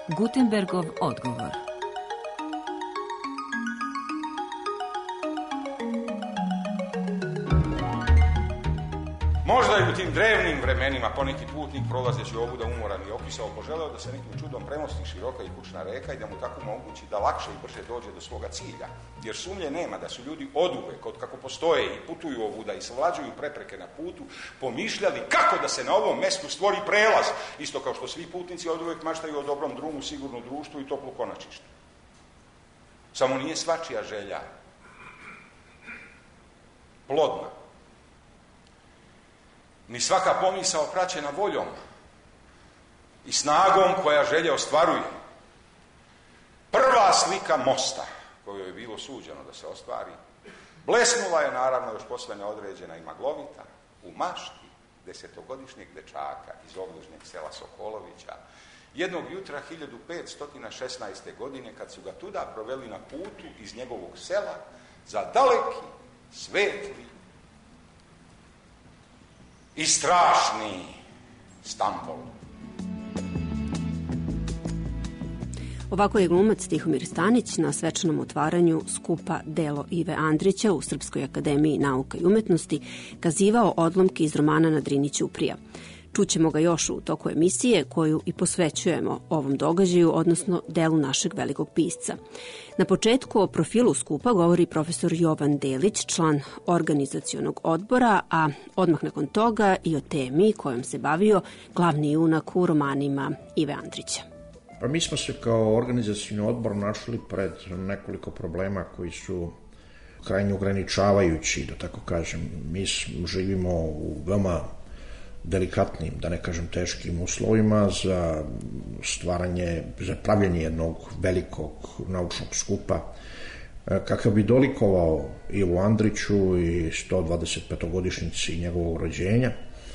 Gutenbergov odgovor. Možda je u tim drevnim vremenima poneki putnik prolazeći ovuda umoran i okisao poželeo da se nekim čudom premosti široka i kućna reka i da mu tako omogući da lakše i brže dođe do svoga cilja. Jer sumnje nema da su ljudi oduvek, od kako postoje i putuju ovuda i savlađuju prepreke na putu, pomišljali kako da se na ovom mestu stvori prelaz, isto kao što svi putnici oduvek maštaju o dobrom drumu, sigurno društvu i toplu konačištu. Samo nije svačija želja plodna, ni svaka pomisao praćena voljom i snagom koja želje ostvaruje. Prva slika mosta, koju je bilo suđeno da se ostvari, blesnula je naravno još posve neodređena i maglovita u mašti 10-godišnjeg dečaka iz obližnjeg sela Sokolovića, jednog jutra 1516. godine, kad su ga tuda proveli na putu iz njegovog sela za daleki, svetli i strašni Stambol. Ovako je glumac Tihomir Stanić na svečanom otvaranju skupa Delo Ive Andrića u Srpskoj akademiji nauka i umetnosti kazivao odlomke iz romana Na Drini ćuprija. Čućemo ga još u toku emisije koju i posvećujemo ovom događaju, odnosno delu našeg velikog pisca. Na početku o profilu skupa govori profesor Jovan Delić, član organizacionog odbora, a odmah nakon toga i o temi kojom se bavio glavni junak u romanima Ive Andrića. Pa mi smo se kao organizacioni odbor našli pred nekoliko problema koji su krajnje ograničavajući, da tako kažem. Mi živimo u veoma delikatnim, da ne kažem teškim uslovima za pravljenje jednog velikog naučnog skupa kakav bi dolikovao Ivu Andriću i 125-godišnjici njegovog rođenja.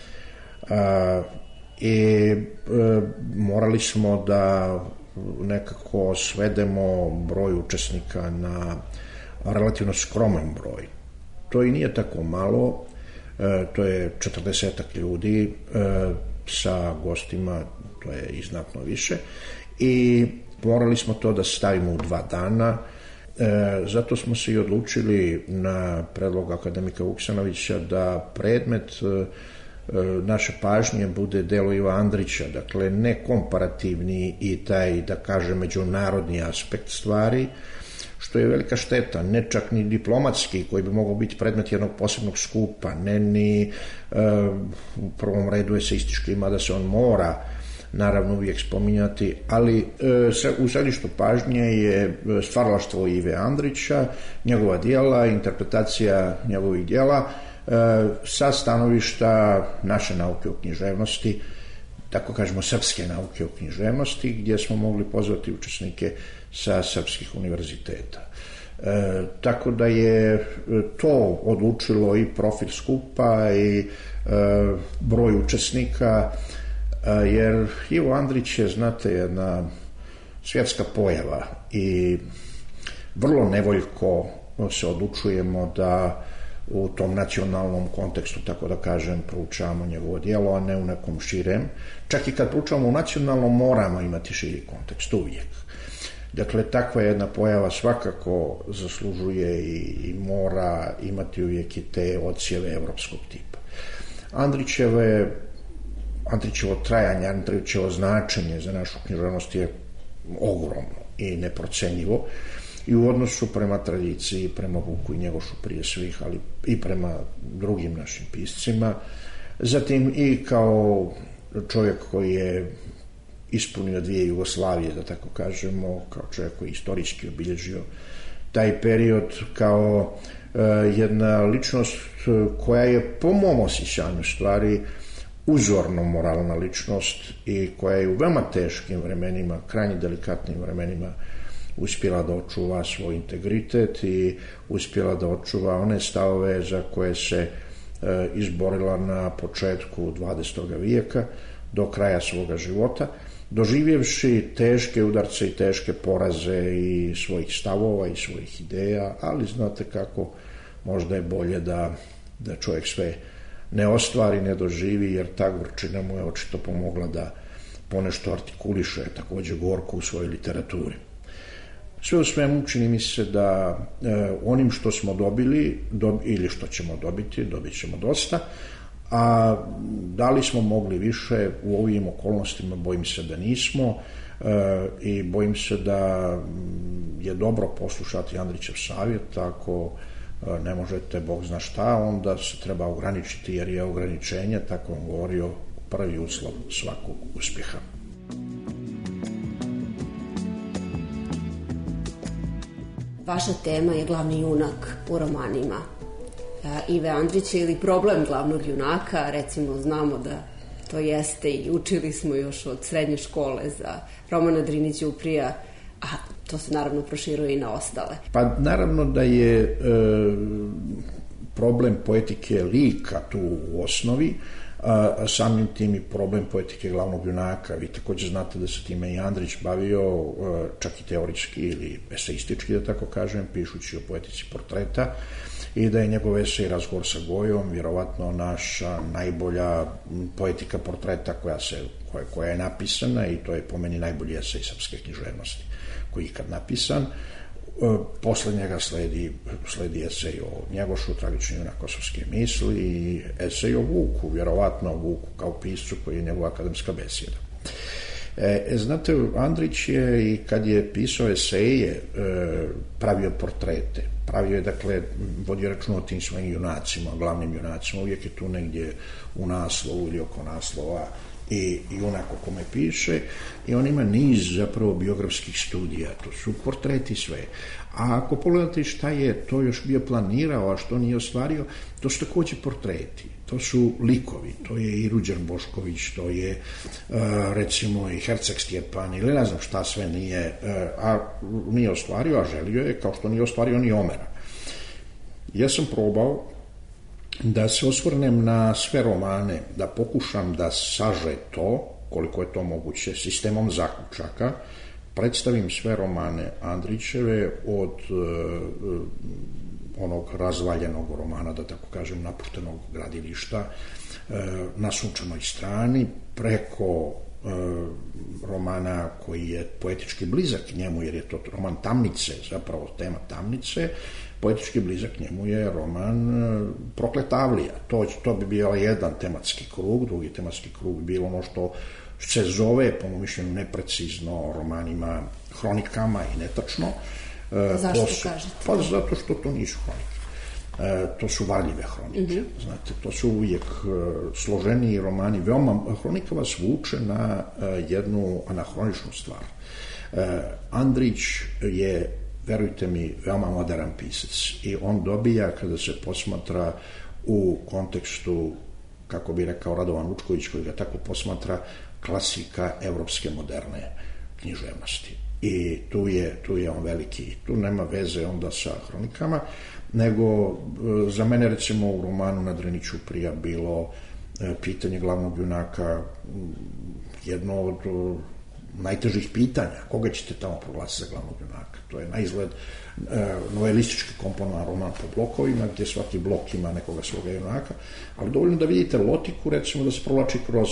I morali smo da nekako svedemo broj učesnika na relativno skroman broj. To i nije tako malo. To je 40-ak ljudi sa gostima, to je i znatno više, i morali smo to da stavimo u 2 dana. Zato smo se i odlučili na predlog akademika Vuksanovića da predmet naše pažnje bude delo Iva Andrića, dakle ne komparativni i taj, da kažem, međunarodni aspekt stvari, što je velika šteta, ne čak ni diplomatski koji bi mogao biti predmet jednog posebnog skupa, ne ni u prvom redu eseistički, mada se on mora naravno uvijek spominjati, ali u središtu pažnje je stvaralaštvo Ive Andrića, njegova djela, interpretacija njegovih djela sa stanovišta naše nauke o književnosti, tako kažemo srpske nauke o književnosti, gdje smo mogli pozvati učesnike sa srpskih univerziteta. Tako da je to odlučilo i profil skupa i broj učesnika, jer Ivo Andrić je, znate, jedna svjetska pojava i vrlo nevoljko se odlučujemo da u tom nacionalnom kontekstu, tako da kažem, proučavamo njegovo djelo, a ne u nekom širem. Čak i kad proučavamo u nacionalnom, moramo imati širi kontekst uvijek. Dakle, takva jedna pojava svakako zaslužuje i mora imati uvijek i te odsjeve evropskog tipa. Andrićevo trajanje, Andrićevo značenje za našu književnost je ogromno i neprocenjivo i u odnosu prema tradiciji, prema Vuku i Njegošu prije svih, ali i prema drugim našim piscima. Zatim i kao čovjek koji je ispunio 2 Jugoslavije, da tako kažemo, kao čovjek koji je istorijski obilježio taj period, kao jedna ličnost koja je po mom osjećanju stvari uzorno moralna ličnost i koja je u veoma teškim vremenima, krajnje delikatnim vremenima uspjela da očuva svoj integritet i uspjela da očuva one stavove za koje se izborila na početku 20. vijeka do kraja svoga života, doživjevši teške udarce i teške poraze i svojih stavova i svojih ideja, ali znate kako, možda je bolje da čovjek sve ne ostvari, ne doživi, jer ta gorčina mu je očito pomogla da ponešto artikuliše takođe gorko u svojoj literaturi. Sve u svemu čini mi se da onim što smo dobili ili što ćemo dobiti, dobit ćemo dosta, a da li smo mogli više u ovim okolnostima, bojim se da nismo i bojim se da je dobro poslušati Andrićev savjet. Ako ne možete, Bog zna šta, onda se treba ograničiti, jer je ograničenje, tako vam govorio, prvi uslov svakog uspjeha. Vaša tema je glavni junak u romanima Ive Andrića ili problem glavnog junaka. Recimo, znamo da to jeste i učili smo još od srednje škole za Romana Drinić Ćuprija, a to se naravno proširuje i na ostale. Pa naravno da je problem poetike lika tu u osnovi, a samim tim i problem poetike glavnog junaka. Vi takođe znate da se time i Andrić bavio, čak i teorijski ili eseistički, da tako kažem, pišući o poetici portreta, i da je njegov esej Razgovor sa Gojom vjerovatno naša najbolja poetika portreta koja je napisana, i to je po meni najbolji esej srpske književnosti koji je ikad napisan. Posle njega sledi esej o Njegošu, tragični junak kosovske misli, i esej o Vuku, vjerovatno o Vuku kao piscu, koji je njegova akademska besjeda. Znate, Andrić je, i kad je pisao eseje, pravio portrete, pravio je, dakle, vodio računa o tim svojim junacima, glavnim junacima, uvijek je tu negdje u naslovu ili oko naslova i junak o kome piše, i on ima niz zapravo biografskih studija, to su portreti sve. A ako pogledate šta je to još bio planirao, a što nije ostvario, to su takođe portreti, to su likovi, to je i Ruđer Bošković, to je recimo i Herceg Stjepan, ili ne znam šta sve nije ostvario, a želio je, kao što nije ostvario ni Omera. Ja sam probao da se osvrnem na sve romane, da pokušam da saže to, koliko je to moguće, sistemom zaključaka, predstavim sve romane Andrićeve od onog razvaljenog romana, da tako kažem, napuštenog gradilišta Na sunčanoj strani, preko romana koji je poetički blizak njemu, jer je to roman Tamnice, zapravo tema Tamnice, poetički blizak njemu je roman Prokletavlija. To bi bio jedan tematski krug, drugi tematski krug bi bilo ono što se zove, po mom mišljenju, neprecizno romanima, hronikama i netačno. Zašto kažete? Pa zato što to nisu hronike. To su varljive hronike. Znate, to su uvijek složeniji romani. Hronika vas vuče na jednu anahroničnu stvar. Andrić je, verujte mi, veoma moderan pisac, i on dobija, kada se posmatra u kontekstu, kako bi rekao Radovan Vučković, koji ga tako posmatra, klasika evropske moderne književnosti. I tu je on veliki. Tu nema veze onda sa hronikama, nego za mene, recimo, u romanu Na Drinić Ćuprija bilo pitanje glavnog junaka jedno od najtežih pitanja. Koga ćete tamo proglasiti za glavnog junaka? To je na izgled novelistički komponovan roman po blokovima, gdje svaki blok ima nekoga svoga junaka, ali dovoljno da vidite lotiku, recimo, da se provlači kroz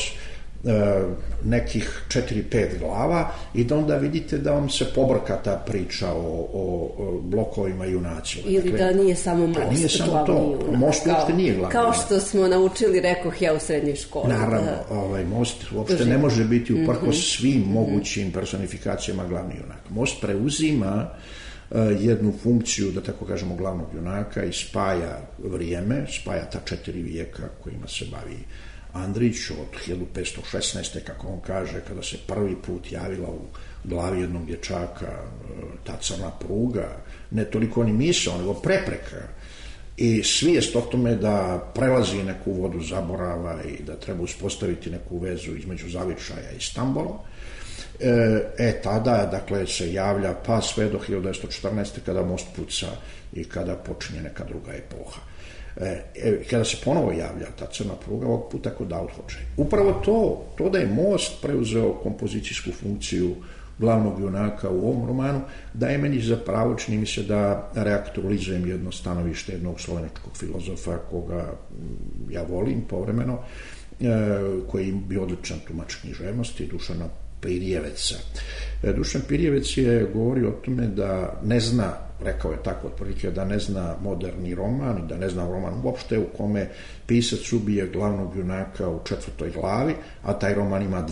nekih 4-5 glava i da onda vidite da vam se pobrka ta priča o blokovima i junacima. Ili dakle, da nije samo most, nije samo to. Most uopšte nije glavni kao junak. Što smo naučili, rekoh ja, u srednjoj školi. Naravno, most uopšte ne može biti uprkos svim mogućim personifikacijama glavni junak. Most preuzima jednu funkciju, da tako kažemo, glavnog junaka i spaja vrijeme, spaja ta 4 vijeka kojima se bavi Andrić od 1516. kako on kaže, kada se prvi put javila u glavi jednog dječaka ta crna pruga, ne toliko ni misao, nego prepreka, i svijest o tome da prelazi neku vodu zaborava i da treba uspostaviti neku vezu između zavičaja i Stambola. Tada, dakle, se javlja pa sve do 1914. kada most puca i kada počinje neka druga epoha. Kada se ponovo javlja ta crna pruga, ovog puta kod Authođe. Upravo to da je most preuzeo kompozicijsku funkciju glavnog junaka u ovom romanu, daje meni za pravo, čini mi se, da reaktualizujem jedno stanovište jednog slovenačkog filozofa koga ja volim povremeno, koji je bio odličan tumač književnosti, Dušana Pirjeveca. Dušan Pirjevec je govorio o tome da ne zna, rekao je tako otprilike, da ne zna moderni roman, da ne zna roman uopšte u kome pisac ubije glavnog junaka u 4. glavi, a taj roman ima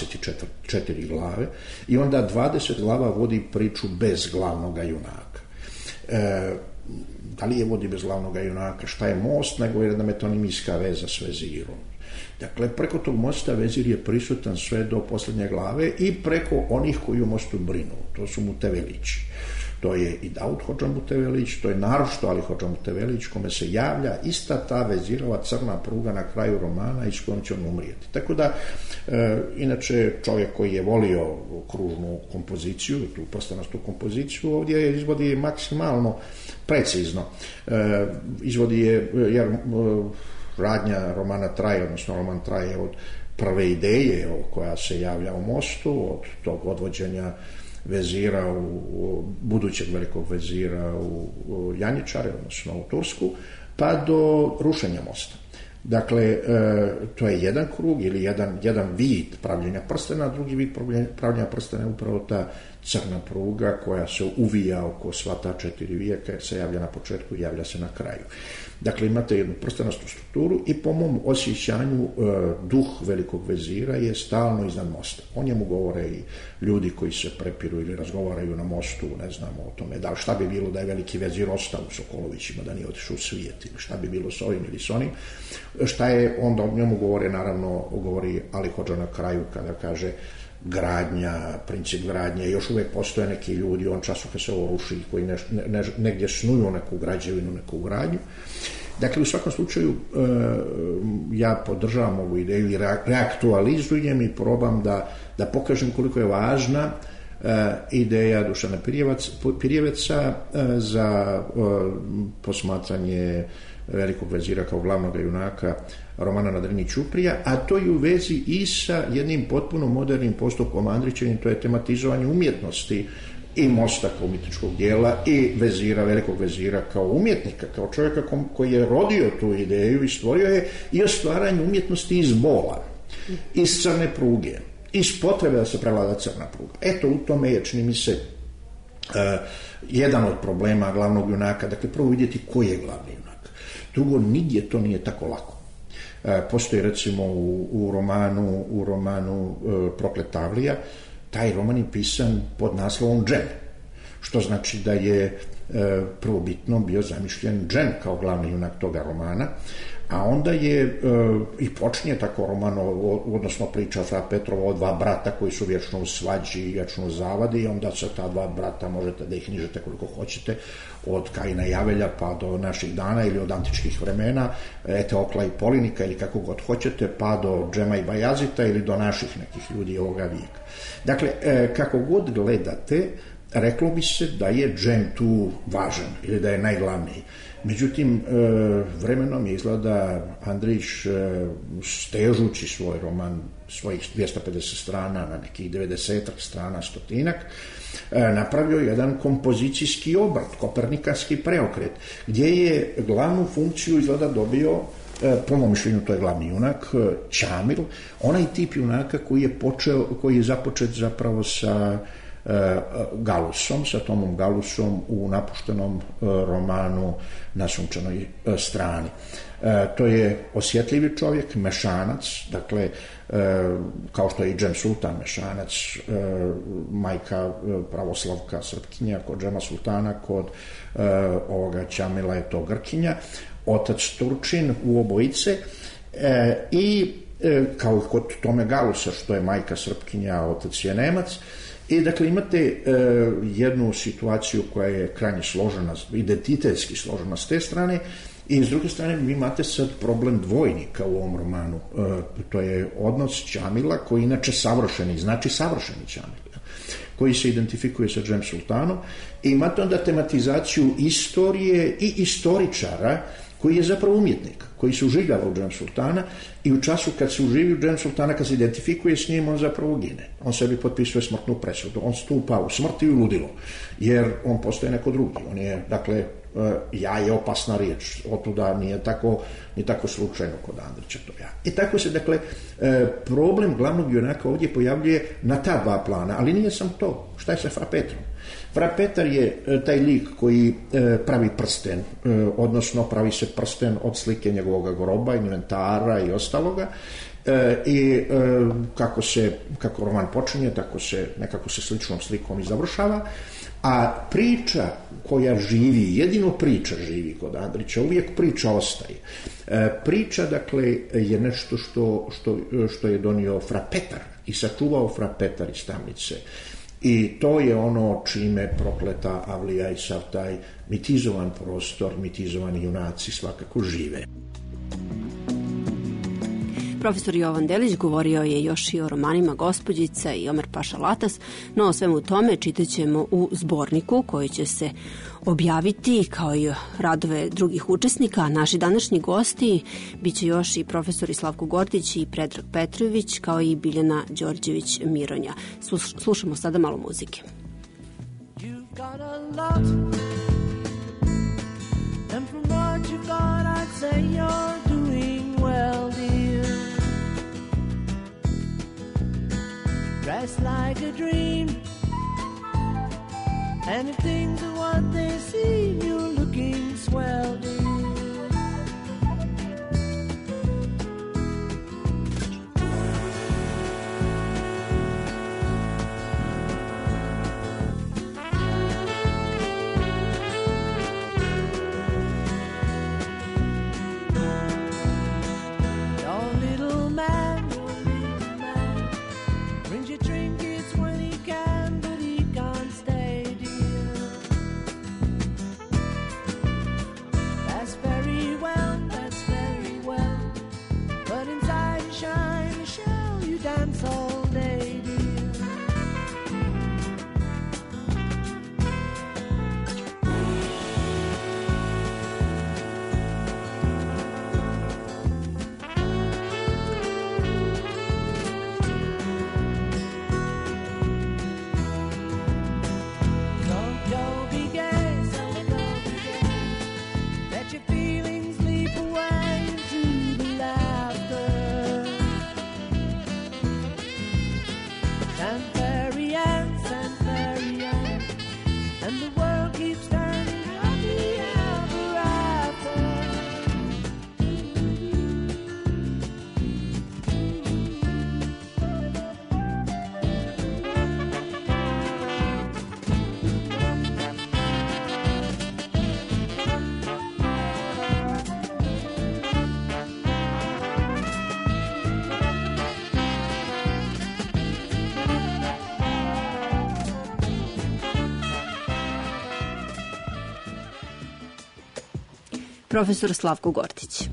24 glave i onda 20 glava vodi priču bez glavnoga junaka. Da li je vodi bez glavnoga junaka, šta je most, nego je jedna metonimijska veza s vezirom. Dakle, preko tog mosta vezir je prisutan sve do posljednje glave i preko onih koji u mostu brinu. To su Mutevelići. To je i Daud Hodža Mutevelić, to je naročito Ali Hodža Mutevelić, kome se javlja ista ta vezirova crna pruga na kraju romana i s kojom će on umrijeti. Tako da, inače, čovjek koji je volio kružnu kompoziciju, tu prstenastu kompoziciju, ovdje izvodi maksimalno precizno. Izvodi je, jer radnja romana traje, odnosno roman traje od prve ideje koja se javlja u mostu, od tog odvođenja vezira, budućeg velikog vezira u Janjičare, odnosno u Tursku, pa do rušenja mosta. Dakle, to je jedan krug ili jedan vid pravljenja prstena, a drugi vid pravljenja prstena je upravo ta crna pruga koja se uvija oko sva ta 4 vijeka, se javlja na početku i javlja se na kraju. Dakle, imate jednu prstenastu strukturu i po mom osjećanju duh velikog vezira je stalno iznad mosta. O njemu govore i ljudi koji se prepiru ili razgovaraju na mostu, ne znamo o tome, da šta bi bilo da je veliki vezir ostao u Sokolovićima, da nije otišao u svijet, ili šta bi bilo s ovim ili s onim. Šta je onda o njemu govore, naravno, govori Ali Hodža na kraju kada kaže gradnja, princip gradnje, još uvijek postoje neki ljudi, on času kad se ovo ruši, koji negdje snuju neku građevinu, neku gradnju. Dakle, u svakom slučaju ja podržavam ovu ideju i reaktualizujem i probam da pokažem koliko je važna ideja Dušana Pirjeveca za posmatranje velikog vezira kao glavnog junaka romana Na Drini Ćuprija, a to je u vezi i sa jednim potpuno modernim postupkom Andrićevim, to je tematizovanje umjetnosti i mosta kao umjetničkog dijela i vezira, velikog vezira kao umjetnika, kao čovjeka koji je rodio tu ideju i stvorio je i o stvaranju umjetnosti iz bola, iz crne pruge, iz potrebe da se prevlada crna pruga. Eto, u tome je, čini mi se, jedan od problema glavnog junaka. Dakle, prvo vidjeti koji je glavni junak. Drugo, nigdje to nije tako lako. Postoji, recimo, u romanu Prokletavlija, taj roman je pisan pod naslovom Džem, što znači da je prvobitno bio zamišljen Džem kao glavni junak toga romana, a onda je i počinje tako roman, odnosno priča za Petrova o dva brata koji su vječno u svađi i vječno u zavadi, i onda sa ta dva brata možete da ih nižete koliko hoćete, od Kaina i Avelja pa do naših dana ili od antičkih vremena, Eteokla i Polinika ili kako god hoćete, pa do Džema i Bajazita ili do naših nekih ljudi ovoga vijeka. Dakle, kako god gledate, reklo bi se da je Džem tu važan ili da je najglavniji. Međutim, vremenom izgleda Andrić, stežući svoj roman, svojih 250 strana na nekih 90 strana, stotinak, napravio jedan kompozicijski obrt, kopernikanski preokret, gdje je glavnu funkciju izgleda dobio, po mom mišljenju to je glavni junak, Ćamil, onaj tip junaka koji je započet zapravo sa Galusom, sa Tomom Galusom u napuštenom romanu Na sunčanoj strani. To je osjetljivi čovjek, mešanac, dakle, kao što je i Džem Sultan mešanac, majka pravoslavka Srpkinja, kod Džema Sultana, kod ovoga Ćamila je to Grkinja, otac Turčin u obojice, i kao i kod Tome Galusa, što je majka Srpkinja, a otac je Nemac. I dakle imate jednu situaciju koja je krajnje složena, identitetski složena s te strane, i s druge strane vi imate sad problem dvojnika u ovom romanu. To je odnos Ćamila, koji inače savršeni, znači savršeni Ćamil, koji se identifikuje sa Džem Sultanom, i imate onda tematizaciju istorije i istoričara koji je zapravo umjetnik, koji se uživljava u Džem Sultana i u času kad se uživi u Džem Sultana, kad se identifikuje s njim, on zapravo gine. On sebi potpisuje smrtnu presudu, on stupa u smrt i u ludilo, jer on postaje neko drugi. On je, dakle, ja je opasna riječ, otuda nije tako slučajno kod Andrića to ja. I tako se, dakle, problem glavnog junaka ovdje pojavljuje na ta dva plana, ali nije sam to. Šta je sa Fra Petrom? Fra Petar je taj lik koji pravi prsten, odnosno pravi se prsten od slike njegovog groba, inventara i ostaloga, i kako roman počinje, nekako se sličnom slikom i završava. A priča koja živi, jedino priča živi kod Andrića, uvijek priča ostaje. Priča, dakle, je nešto što je donio Fra Petar i sačuvao Fra Petar iz tamnice. I to je ono čime prokleta avlija i sav taj mitizovan prostor, mitizovani junaci svakako žive. Profesor Jovan Delić govorio je još i o romanima Gospođica i Omer Paša Latas, no o svemu tome čitaćemo u zborniku koji će se objaviti kao i radove drugih učesnika. Naši današnji gosti biće još i profesori Slavko Gordić i Predrag Petrović, kao i Biljana Đorđević Mironja. Slušamo sada malo muzike. You've got a lot, and from what you've got I'd say you're doing well, dear. Dressed like a dream, and if things are what they seem, you're looking swell, dear. Profesor Slavko Gordić.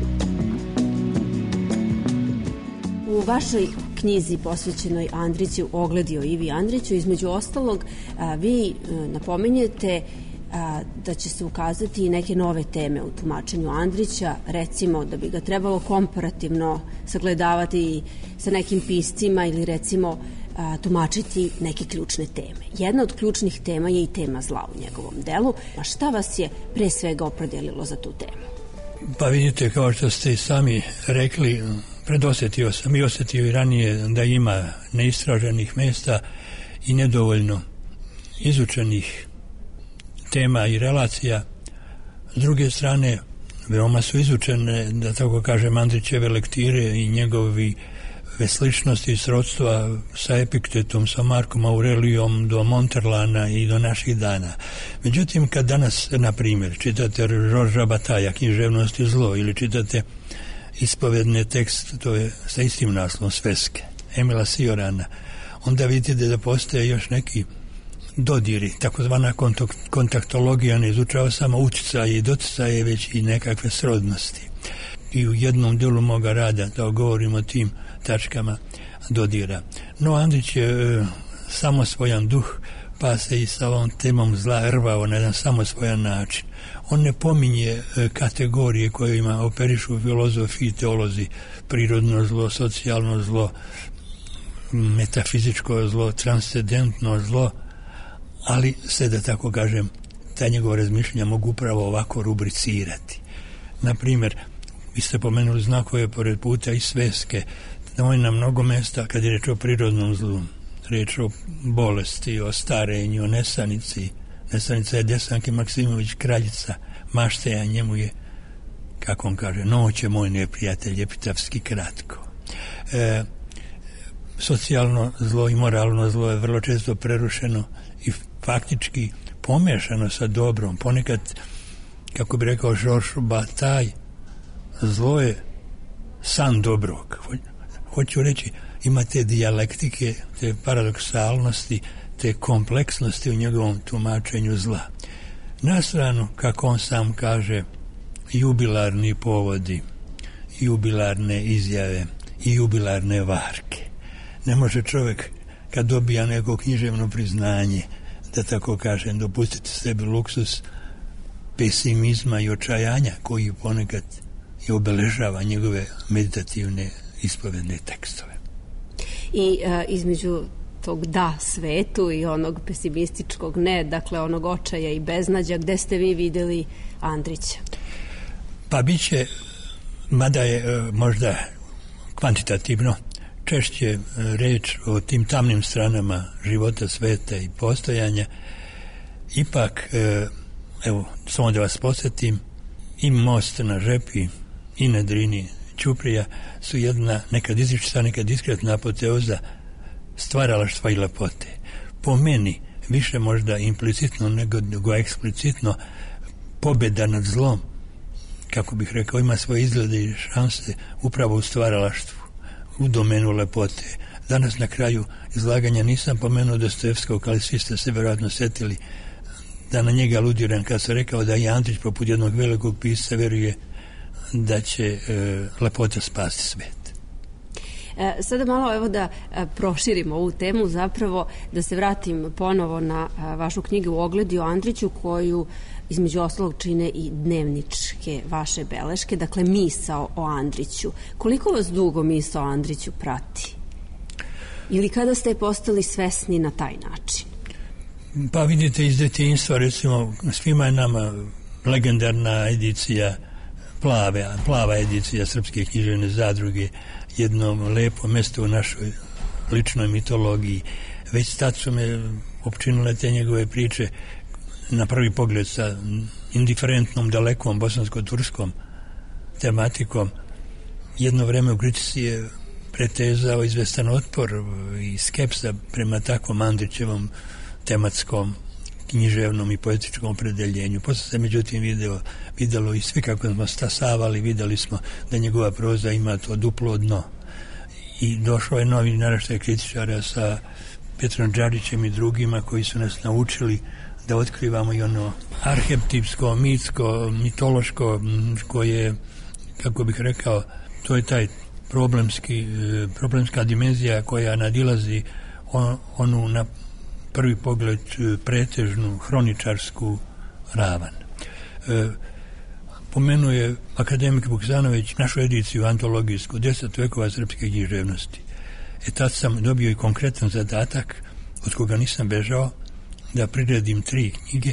U vašoj knjizi posvećenoj Andriću, Ogledi o Ivi Andriću, između ostalog, vi napominjete da će se ukazati i neke nove teme u tumačenju Andrića, recimo da bi ga trebalo komparativno sagledavati sa nekim piscima ili recimo tumačiti neke ključne teme. Jedna od ključnih tema je i tema zla u njegovom delu. A šta vas je pre svega opredelilo za tu temu? Pa vidite, kao što ste i sami rekli, predosjetio sam i osjetio i ranije da ima neistraženih mjesta i nedovoljno izučenih tema i relacija. S druge strane, veoma su izučene, da tako kažem, Andrićeve lektire i njegovi sličnosti i srodstva sa Epiktetom, sa Markom Aurelijom do Monterlana i do naših dana. Međutim, kad danas, na primjer, čitate Žorža Bataja, Književnost i zlo, ili čitate ispovedne tekstove sa istim naslovom, Sveske, Emila Siorana, onda vidite da postoje još neki dodiri, takozvana kontaktologija ne izučava samo uticaje i doticaje, već i nekakve srodnosti. I u jednom delu moga rada, da govorim o tim tačkama dodira. No, Andrić je samosvojan duh, pa se i sa ovom temom zla rvao na jedan samosvojan način. On ne pominje kategorije kojima operišu filozofi i teolozi, prirodno zlo, socijalno zlo, metafizičko zlo, transcendentno zlo, ali se, da tako kažem, ta njegova razmišljanja mogu upravo ovako rubricirati. Naprimjer, vi ste pomenuli znakove pored puta i sveske. On je na mnogo mesta, kad je reč o prirodnom zlu, reč o bolesti, o starenju, o nesanici. Nesanica je Desanke Maksimović, kraljica Mašteja, njemu je, kako on kaže, noće moj neprijatelj, epitafski kratko. Socijalno zlo i moralno zlo je vrlo često prerušeno i faktički pomešano sa dobrom. Ponekad, kako bi rekao Georges Bataille, zlo je san dobrog. Hoću reći, ima te dijalektike, te paradoksalnosti, te kompleksnosti u njegovom tumačenju zla. Na stranu, kako on sam kaže, jubilarni povodi, jubilarne izjave i jubilarne varke. Ne može čovjek, kad dobija neko književno priznanje, da tako kažem, dopustiti sebi luksus pesimizma i očajanja koji ponekad i obeležava njegove meditativne ispovedne tekstove. I između tog da svetu i onog pesimističkog ne, dakle onog očaja i beznađa, gde ste vi vidjeli Andrića? Pa bit će, mada je možda kvantitativno češće reč o tim tamnim stranama života, sveta i postojanja, ipak, evo, samo da vas podsjetim, i Most na Žepi i na Drini Ćuprija su jedna nekad izričita, nekad diskretna apoteoza stvaralaštva i lepote. Po meni, više možda implicitno nego eksplicitno, pobjeda nad zlom, kako bih rekao, ima svoje izglede i šanse upravo u stvaralaštvu, u domenu lepote. Danas na kraju izlaganja nisam pomenuo Dostojevskog, ali svi ste se vjerojatno setili da na njega aludiram kad sam rekao da i Andrić poput jednog velikog pisca veruje da će lepota spasti svijet. Sada malo evo da proširimo ovu temu, zapravo da se vratim ponovo na vašu knjigu u Ogledi o Andriću, koju između ostalog čine i dnevničke vaše beleške, dakle misao o Andriću. Koliko vas dugo misao o Andriću prati? Ili kada ste postali svesni na taj način? Pa vidite, iz detinjstva, recimo, svima je nama legendarna edicija, plava edicija Srpske književne zadruge, jedno lepo mjesto u našoj ličnoj mitologiji. Već tad su me opčinile te njegove priče, na prvi pogled sa indiferentnom, dalekom bosansko-turskom tematikom. Jedno vreme u kritici je pretezao izvestan otpor i skepsa prema takvom Andrićevom tematskom, književnom i poetičkom opredeljenju. Posle se međutim videlo i svi kako smo stasavali, videli smo da njegova proza ima to duplo dno. I došao je novi naraštaj kritičara sa Petrom Đarićem i drugima koji su nas naučili da otkrivamo i ono arhetipsko, mitsko, mitološko, koje, kako bih rekao, to je taj problemska dimenzija koja nadilazi onu na prvi pogled pretežnu hroničarsku ravan. Pomenuje akademik Vuksanović našu ediciju antologijsku 10 vekova srpske književnosti. Tad sam dobio i konkretan zadatak od koga nisam bežao, da priredim 3 knjige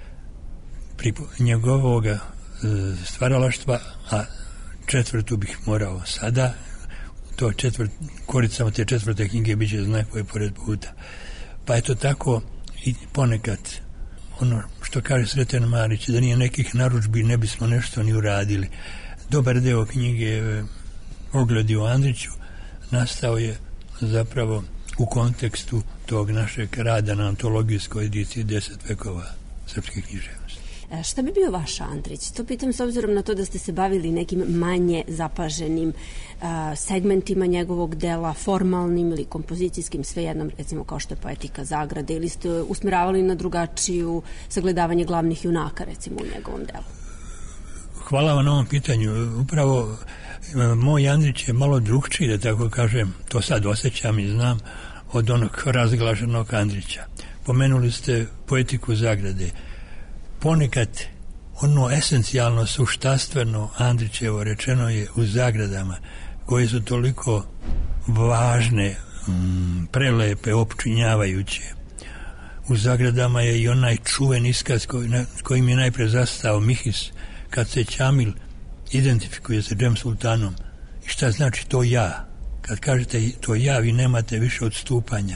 njegovog stvaralaštva, a 4. bih morao sada. Koricama te 4. knjige bit će znakove pored puta. Pa eto tako i ponekad ono što kaže Sreten Marić, da nije nekih narudžbi ne bismo nešto ni uradili. Dobar deo knjige Ogledi o Andriću nastao je zapravo u kontekstu tog našeg rada na antologijskoj ediciji 10 vekova srpske književnosti. Šta bi bio vaš Andrić? To pitam s obzirom na to da ste se bavili nekim manje zapaženim segmentima njegovog dela, formalnim ili kompozicijskim, svejednom, recimo kao što je Poetika Zagrade, ili ste usmeravali na drugačiju sagledavanje glavnih junaka, recimo, u njegovom delu? Hvala vam na ovom pitanju. Upravo moj Andrić je malo drugčiji, da tako kažem, to sad osjećam i znam, od onog razglaženog Andrića. Pomenuli ste Poetiku Zagrade. Ponekad ono esencijalno, suštastveno Andrićevo rečeno je u zagradama, koje su toliko važne, prelepe, opčinjavajuće. U zagradama je i onaj čuven iskaz kojim je najpre zastao Mihis, kad se Ćamil identifikuje sa Džem Sultanom. I šta znači to ja? Kad kažete to ja, vi nemate više odstupanja.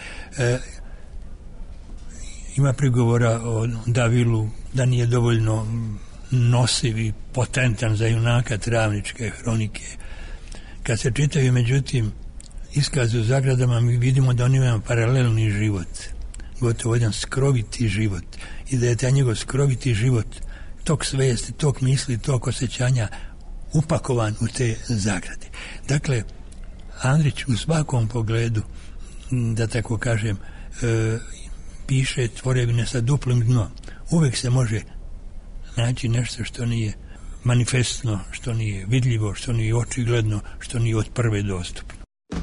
Ima prigovora o Davilu da nije dovoljno nosiv i potentan za junaka Travničke hronike. Kad se čitaju, međutim, iskaze u zagradama, mi vidimo da on ima paralelni život, gotovo jedan skroviti život, i da je taj njegov skroviti život, tok svesti, tok misli, tok osjećanja upakovan u te zagrade. Dakle, Andrić u svakom pogledu, da tako kažem, piše tvorevine sa duplim dnom. Uvek se može naći nešto što nije manifestno, što nije vidljivo, što nije očigledno, što nije od prve dostupno.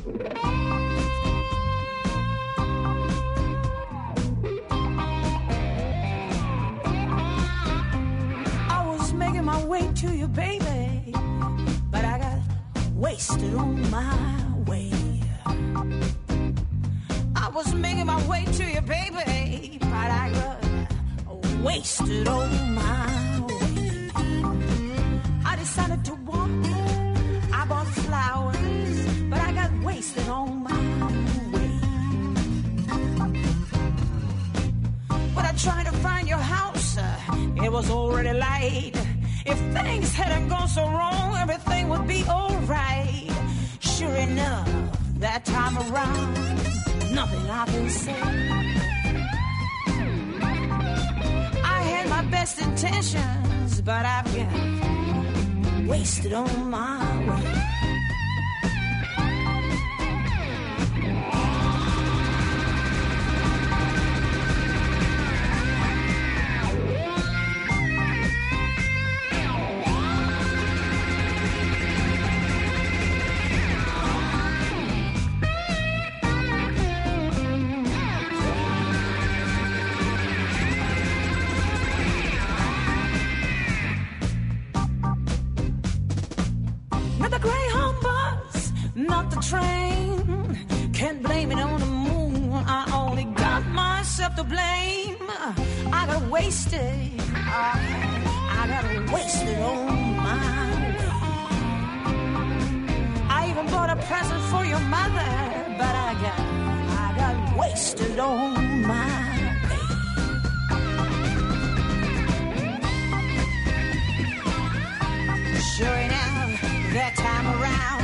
To you, baby, but I got wasted on my way. I was making my way to you, baby, but I got wasted on my way. I decided to walk, I bought flowers, but I got wasted on my way. When I tried to find your house, it was already light. If things hadn't gone so wrong, everything would be alright. Sure enough, that time around, nothing I can say. I had my best intentions, but I've got wasted on my way. Train, can't blame it on the moon. I only got myself to blame. I got wasted. I got wasted on my way. I even bought a present for your mother, but I got wasted on my way. Sure enough, that time around,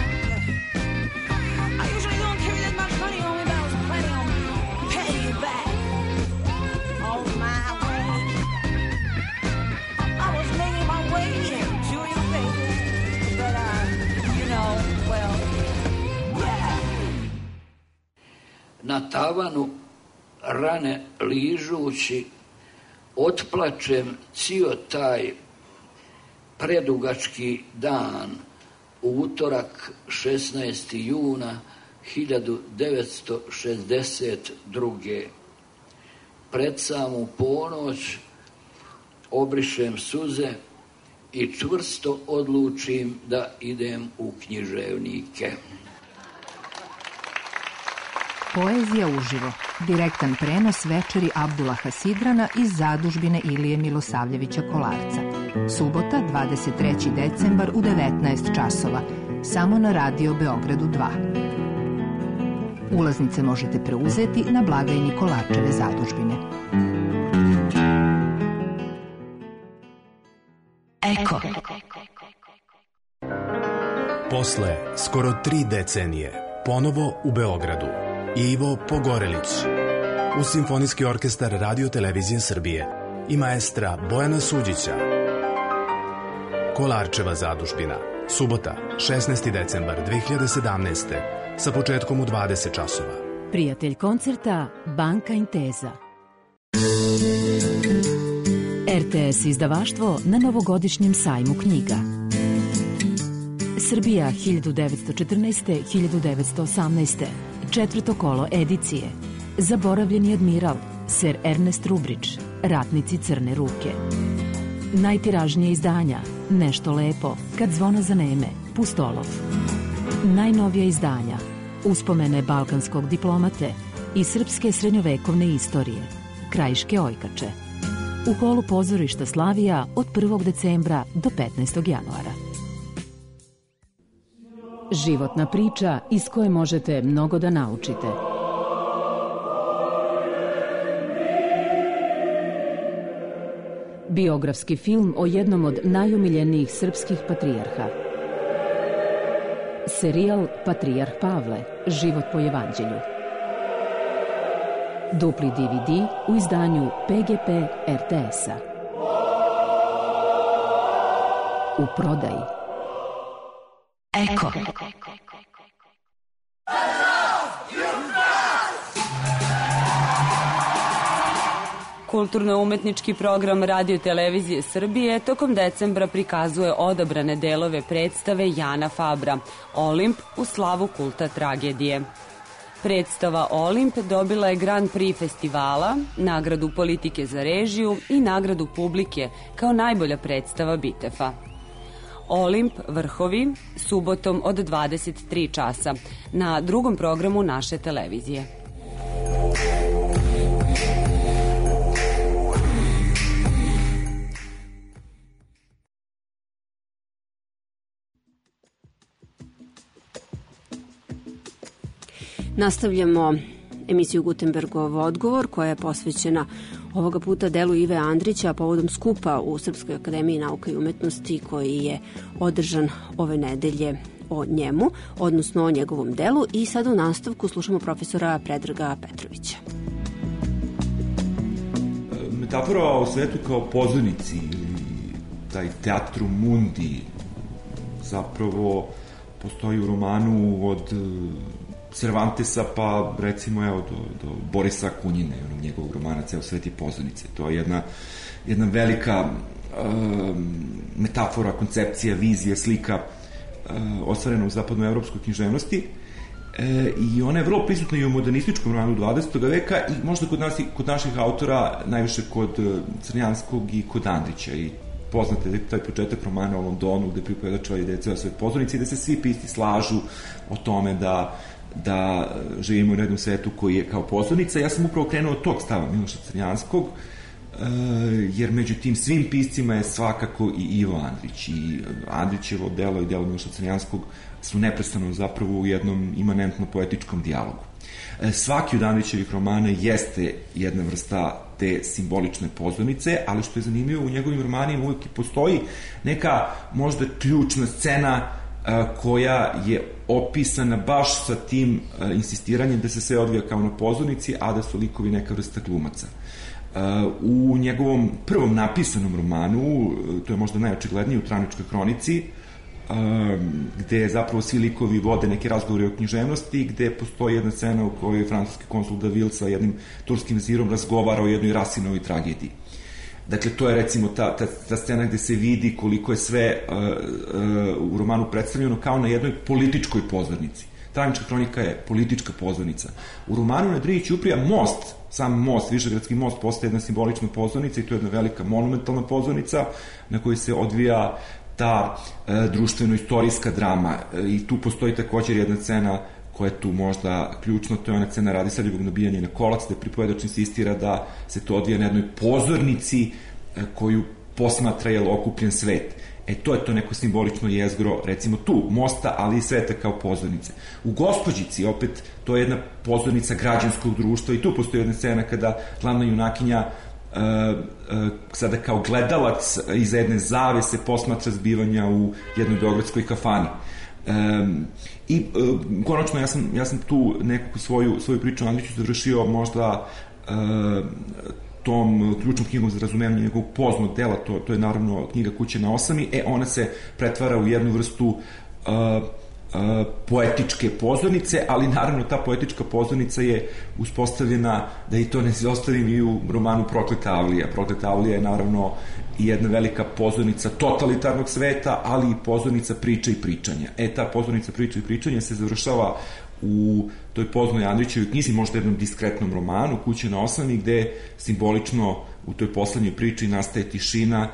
money on me, but I was planning on paying you back on my way. I was making my way to you, baby, but you know, well, yeah. Na tavanu rane ližući, otplačem cio taj predugački dan, u utorak 16. juna 1962. Pred samu ponoć obrišem suze i čvrsto odlučim da idem u književnike. Poezija uživo. Direktan prenos večeri Abdullaha Sidrana iz zadužbine Ilije Milosavljevića Kolarca. Subota, 23. decembar u 19 časova. Samo na Radio Beogradu 2. Ulaznice možete preuzeti na blagajni Kolarčeve zadužbine. Eko. Posle skoro 3 decenije, ponovo u Beogradu, Ivo Pogorelić, uz Simfonijski orkestar Radio Televizije Srbije i maestra Bojana Suđića. Kolarčeva zadužbina, subota, 16. decembar 2017. sa početkom u 20 časova. Prijatelj koncerta Banka Intesa. RTS izdavaštvo na novogodišnjem sajmu knjiga. Srbija 1914-1918. Četvrto kolo edicije. Zaboravljeni admiral, Sir Ernest Rubridge, Ratnici Crne ruke. Najtiražnije izdanja, Nešto lepo, Kad zvona zaneme, Pustolov. Najnovija izdanja, Uspomene balkanskog diplomate i srpske srednjovekovne istorije, Krajiške ojkače. U holu pozorišta Slavija od 1. decembra do 15. januara. Životna priča iz koje možete mnogo da naučite. Biografski film o jednom od najomiljenijih srpskih patrijarha. Serijal Patrijarh Pavle, život po evanđelju. Dupli DVD u izdanju PGP RTS-a. U prodaji. Eko. Kulturno-umetnički program Radio Televizije Srbije tokom decembra prikazuje odabrane delove predstave Jana Fabra Olimp u slavu kulta tragedije. Predstava Olimp dobila je Grand Prix festivala, nagradu Politike za režiju i nagradu publike kao najbolja predstava Bitefa. Olimp Vrhovi, subotom od 23 časa na drugom programu naše televizije. Nastavljamo emisiju Gutenbergov odgovor, koja je posvećena ovoga puta delu Ive Andrića povodom skupa u Srpskoj akademiji nauka i umetnosti koji je održan ove nedelje o njemu, odnosno o njegovom delu. I sada u nastavku slušamo profesora Predraga Petrovića. Metafora o svetu kao pozornici ili taj teatrum mundi zapravo postoji u romanu od Cervantesa pa recimo do Borisa Kunjine, njegovog romana Ceo svet je pozornice. To je jedna velika metafora, koncepcija, vizija, slika ostvarena u zapadnoevropskoj književnosti i ona je vrlo prisutna i u modernističkom romanu 20. veka i možda kod naših autora najviše kod Crnjanskog i kod Andrića. I poznate taj početak romana o Londonu gde pripovedača ide Ceo svet pozornice i da se svi pisci slažu o tome da živimo u jednom svetu koji je kao pozornica. Ja sam upravo krenuo od tog stava Miloša Crnjanskog, jer među tim svim piscima je svakako i Ivo Andrić. I Andrićevo delo i delo Miloša Crnjanskog su neprestano zapravo u jednom imanentno poetičkom dijalogu. Svaki od Andrićevih romana jeste jedna vrsta te simbolične pozornice, ali što je zanimljivo, u njegovim romanima uvijek postoji neka možda ključna scena koja je opisana baš sa tim insistiranjem da se sve odvija kao na pozornici, a da su likovi neka vrsta glumaca. U njegovom prvom napisanom romanu, to je možda najočiglednije u Traničkoj hronici, gde zapravo svi likovi vode neke razgovore o književnosti, gde postoji jedna scena u kojoj francuski konsul Davil sa jednim turskim vezirom razgovara o jednoj Rasinovoj tragediji. Dakle, to je recimo ta scena gde se vidi koliko je sve u romanu predstavljeno kao na jednoj političkoj pozornici. Tranička hronika je politička pozornica. U romanu na Drini Ćuprija sam most, Višegradski most, postaje jedna simbolična pozornica i to je jedna velika monumentalna pozornica na kojoj se odvija ta društveno-istorijska drama. I tu postoji također jedna scena koja je tu možda ključna, to je ona scena Radisaljevog nabijanja na kolac, gde pripovedač insistira da se to odvija na jednoj pozornici koju posmatra okupljen svet. To je to neko simbolično jezgro, recimo tu, mosta, ali i sveta kao pozornice. U Gospođici, opet, to je jedna pozornica građanskog društva i tu postoji jedna scena kada glavna junakinja sada kao gledalac iz jedne zavese posmatra zbivanja u jednoj beogradskoj kafani. I konačno ja sam tu nekako svoju priču o Andriću završio možda tom ključnom knjigom za razumevanje njegovog poznog dela, to je naravno knjiga Kuća na osami, ona se pretvara u jednu vrstu poetičke pozornice, ali naravno ta poetička pozornica je uspostavljena, da i to ne ostavim, i u romanu Prokleta Avlija. Prokleta Avlija je naravno i jedna velika pozornica totalitarnog sveta, ali i pozornica priče i pričanja. Ta pozornica priče i pričanja se završava u toj poznoj Andrićevoj knjizi, možda jednom diskretnom romanu Kuća na osami, gde simbolično u toj poslednjoj priči nastaje tišina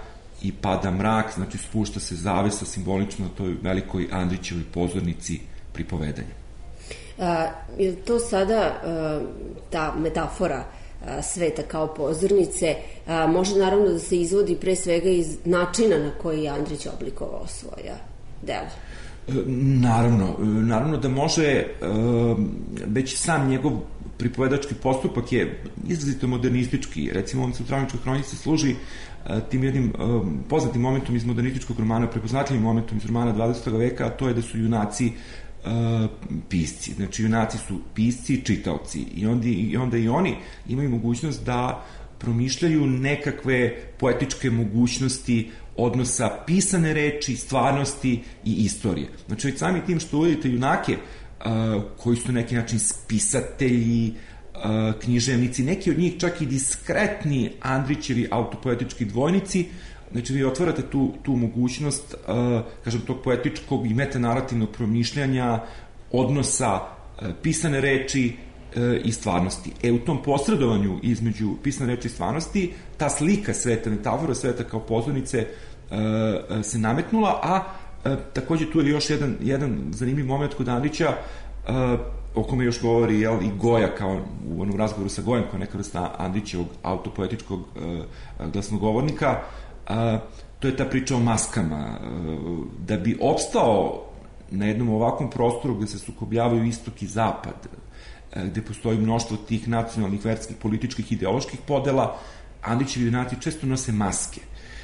i pada mrak, znači spušta se zavesa simbolično na toj velikoj Andrićevoj pozornici pripovedanja. Je to sada ta metafora sveta kao pozornice može naravno da se izvodi pre svega iz načina na koji je Andrić oblikovao svoja dela? Naravno da može, već sam njegov pripovedački postupak je izrazito modernistički. Recimo, on se u Travničkoj hronici služi tim jednim poznatim momentom iz modernističkog romana, prepoznatljivim momentom iz romana 20. veka, a to je da su junaci pisci. Znači, junaci su pisci i čitaoci. I onda i oni imaju mogućnost da promišljaju nekakve poetičke mogućnosti odnosa pisane reči, stvarnosti i istorije. Znači, već sami tim što uvodite junake koji su na neki način spisatelji, književnici, neki od njih čak i diskretni Andrićevi autopoetički dvojnici, znači vi otvarate tu mogućnost, kažem, tog poetičkog i metanarativnog promišljanja odnosa pisane reči i stvarnosti. U tom posredovanju između pisane reči i stvarnosti, ta slika sveta, metafora sveta kao pozornice se nametnula, a takođe tu je još jedan zanimljiv moment kod Andrića, o kome još govori i Goja, kao u onom razgovoru sa Gojem, kao neka vrsta Andrićevog autopoetičkog glasnogovornika. To je ta priča o maskama. Da bi opstao na jednom ovakvom prostoru gde se sukobljavaju istok i zapad, gde postoji mnoštvo tih nacionalnih, verskih, političkih, ideoloških podela, Andrićevi junaci često nose maske.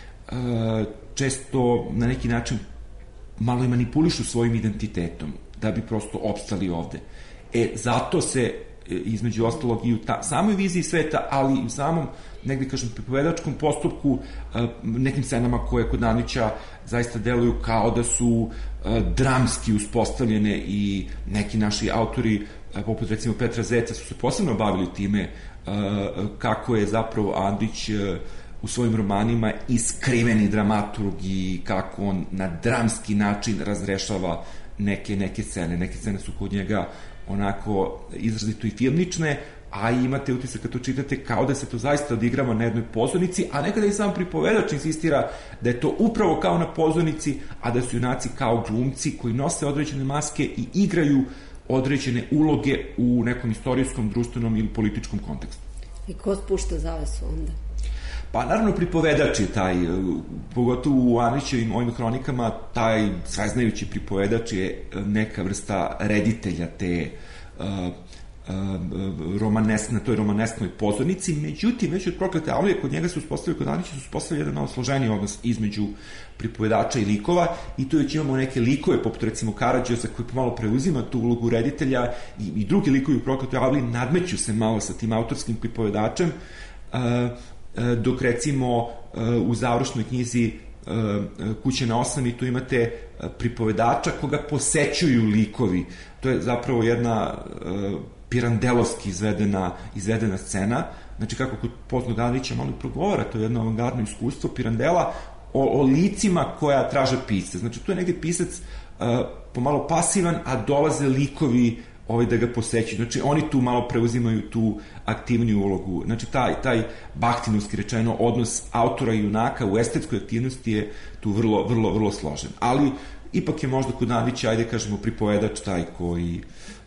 Često na neki način malo i manipulišu svojim identitetom da bi prosto opstali ovde. Zato se, između ostalog, i u samoj viziji sveta, ali i u samom, negde kažem, pripovedačkom postupku, nekim scenama koje kod Andrića zaista deluju kao da su dramski uspostavljene, i neki naši autori, poput recimo Petra Zeca, su se posebno bavili time kako je zapravo Andrić u svojim romanima iskriveni dramaturg i kako on na dramski način razrešava neke scene. Neke scene su kod njega onako izrazito i filmične, a imate utisak kad to čitate kao da se to zaista odigrava na jednoj pozornici, a nekada i sam pripovedač insistira da je to upravo kao na pozornici, a da su junaci kao glumci koji nose određene maske i igraju određene uloge u nekom istorijskom, društvenom ili političkom kontekstu. I ko spušta zavesu onda? Pa naravno pripovedač je taj, pogotovo u Andrićevim ovim hronikama, taj sveznajući pripovedač je neka vrsta reditelja te na toj romanesnoj pozornici. Međutim, već od Proklete Avlije kod njega se uspostavio, kod Andrića se uspostavio jedan malo složeniji odnos između pripovedača i likova, i tu već imamo neke likove, poput recimo Karađorđa, koji pomalo preuzima tu ulogu reditelja, i drugi likovi u Proklete Avlije nadmeću se malo sa tim autorskim pripovedačem, dok recimo u završnoj knjizi Kuće na osami tu imate pripovedača koga posećuju likovi. To je zapravo jedna pirandelovski izvedena scena. Znači, kako kod poznog Andrića malo progovara, to je jedno avangardno iskustvo Pirandela o licima koja traže pisce. Znači, tu je negde pisac pomalo pasivan, a dolaze likovi da ga posećaju. Znači, oni tu malo preuzimaju tu aktivniju ulogu. Znači, taj bahtinovski rečeno odnos autora i junaka u estetskoj aktivnosti je tu vrlo složen. Ali, ipak je možda kod Andrića, ajde kažemo, pripovedač taj koji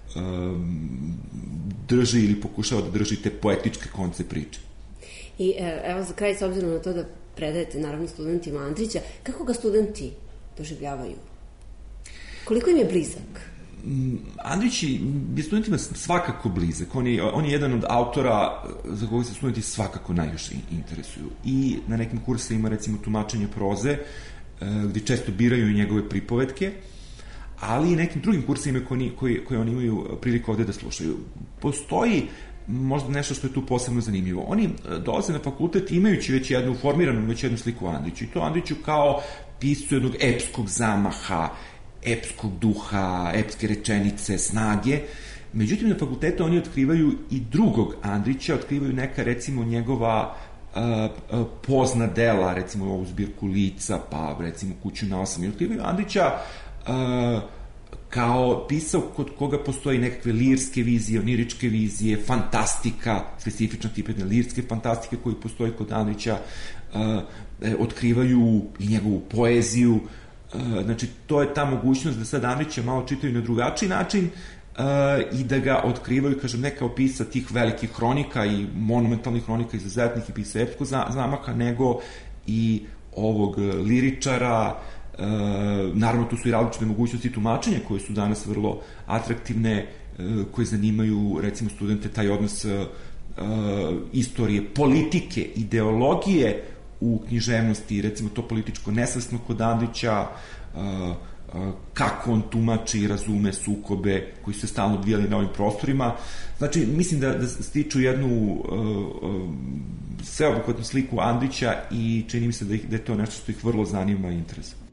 drži ili pokušava da drži te poetičke konce priče. I evo za kraj, s obzirom na to da predajete naravno studentima Andrića, kako ga studenti doživljavaju? Koliko im je blizak? Andrić je studentima svakako blizak. On je jedan od autora za koga se studenti svakako najviše interesuju. I na nekim kursima, recimo, tumačenje proze, gde često biraju njegove pripovetke, ali i nekim drugim kursima koje oni imaju priliku ovde da slušaju. Postoji možda nešto što je tu posebno zanimljivo. Oni dolaze na fakultet imajući već jednu sliku o Andriću. I to Andriću kao piscu jednog epskog zamaha, epskog duha, epske rečenice, snage. Međutim, na fakultetu oni otkrivaju i drugog Andrića, otkrivaju neka, recimo, njegova pozna dela, recimo ovu zbirku Lica, pa recimo Kuću na osam. I otkrivaju Andrića kao pisao kod koga postoji nekakve lirske vizije, oniričke vizije, fantastika, specifična tipa lirske fantastike koji postoji kod Andrića, otkrivaju i njegovu poeziju. Znači, to je ta mogućnost da sad Andrića malo čitaju na drugačiji način i da ga otkrivaju, kažem, ne kao pisa tih velikih hronika i monumentalnih hronika izuzetnih i pisa epskog zamaka, nego i ovog liričara. Naravno, tu su i različite mogućnosti tumačenja koje su danas vrlo atraktivne, koje zanimaju, recimo, studente, taj odnos istorije, politike, ideologije u književnosti, recimo to političko nesvesno kod Andrića, kako on tumači i razume sukobe koji su se stalno odvijali na ovim prostorima. Znači, mislim da stiču jednu sveobuhvatnu sliku Andrića i čini mi se da je to nešto što ih vrlo zanima i interesuje.